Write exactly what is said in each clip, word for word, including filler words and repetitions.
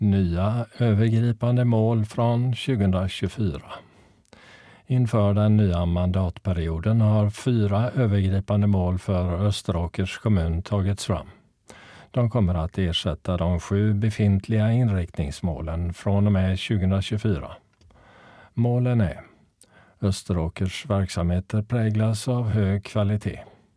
nya övergripande mål från tjugohundratjugofyra. Inför den nya mandatperioden har fyra övergripande mål för Österåkers kommun tagits fram. De kommer att ersätta de sju befintliga inriktningsmålen från och med tjugohundratjugofyra. Målen är: Österåkers verksamheter präglas av hög kvalitet.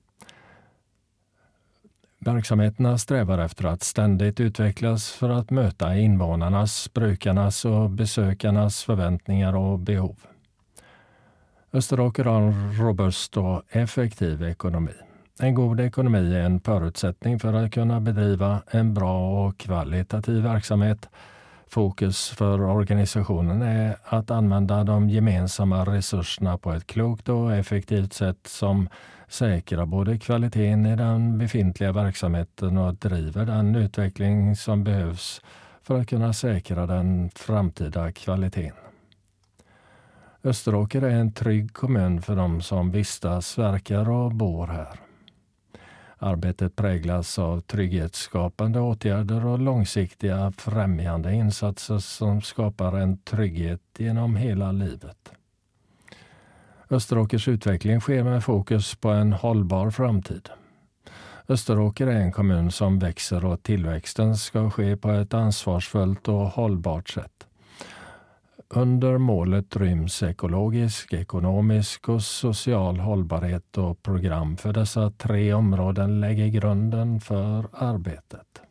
Verksamheterna strävar efter att ständigt utvecklas för att möta invånarnas, brukarnas och besökarnas förväntningar och behov. Österåker har en robust och effektiv ekonomi. En god ekonomi är en förutsättning för att kunna bedriva en bra och kvalitativ verksamhet. Fokus för organisationen är att använda de gemensamma resurserna på ett klokt och effektivt sätt som säkrar både kvaliteten i den befintliga verksamheten och driver den utveckling som behövs för att kunna säkra den framtida kvaliteten. Österåker är en trygg kommun för de som vistas, verkar och bor här. Arbetet präglas av trygghetsskapande åtgärder och långsiktiga främjande insatser som skapar en trygghet genom hela livet. Österåkers utveckling sker med fokus på en hållbar framtid. Österåker är en kommun som växer och tillväxten ska ske på ett ansvarsfullt och hållbart sätt. Under målet ryms ekologisk, ekonomisk och social hållbarhet, och program för dessa tre områden lägger grunden för arbetet.